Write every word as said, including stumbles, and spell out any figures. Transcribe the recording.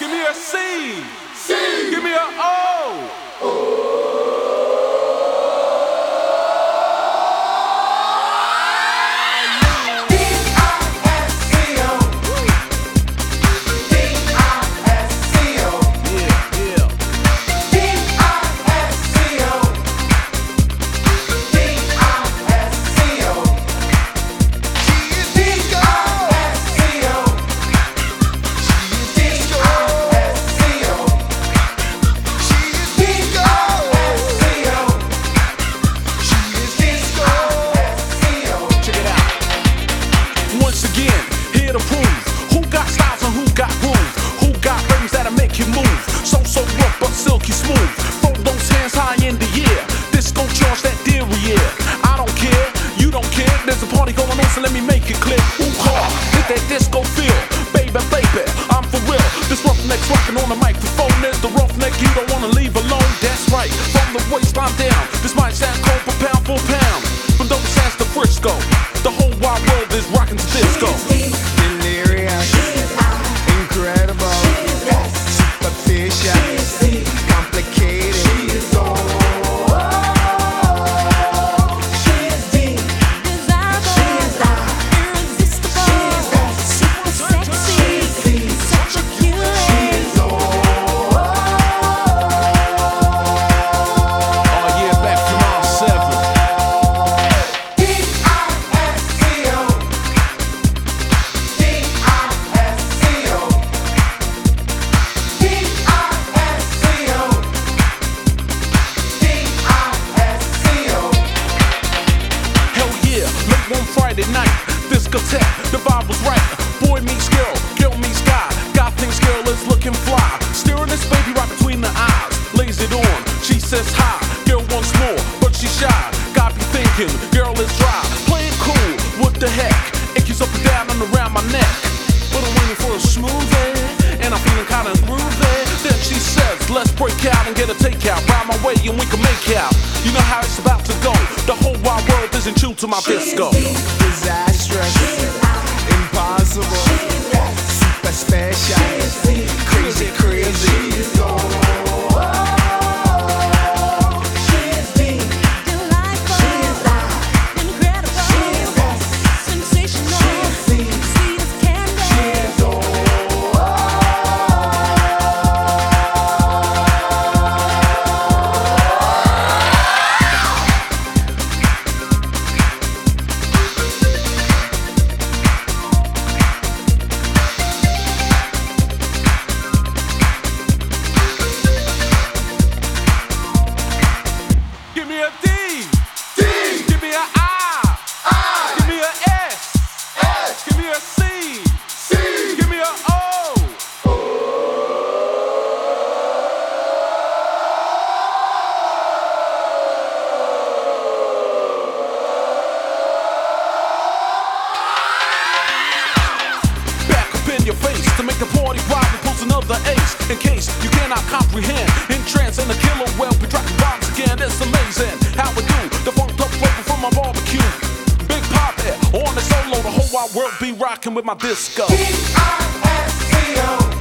Give me a C. C. Give me a O. Silky smooth, throw those hands high in the air. This gon' charge that derriere. I don't care, you don't care. There's a party going on, so let me make it clear. Ooh, ha, hit that disco feel, baby, baby. I'm for real. This roughneck's rockin' on the microphone. There's the roughneck you don't wanna leave alone. That's right, from the waistline down. This might sound cold, but pound for pound. From those hands to Frisco, the whole wide world is rockin' to disco. Delirious, incredible, superficial. Friday night, discotheque, the vibe was right. Boy meets girl, girl meets guy. God thinks girl is looking fly. Staring this baby right between the eyes. Lays it on, she says hi. Girl wants more, but she's shy. God be thinking, girl is dry. Play it cool, what the heck? It keeps up and down and around my neck. But I'm waiting for a smoothie, and I'm feeling kinda groovy. Then she says, let's break out and get a takeout. Ride my way and we can make out. You know how it's about to go. The whole wide world isn't tuned to my disco. Disastrous, impossible, super special, crazy, crazy. Give me a D. D. Give me a I. I. Give me a S. S. Give me a C. C. Give me a O. Back up in your face to make the party rock and post another ace. In case you cannot comprehend, in trance and a killer well be dropping bombs again. It's amazing how we do the funked up flavor from my barbecue. Big Papa on the solo, the whole wide world be rocking with my disco. D I S C O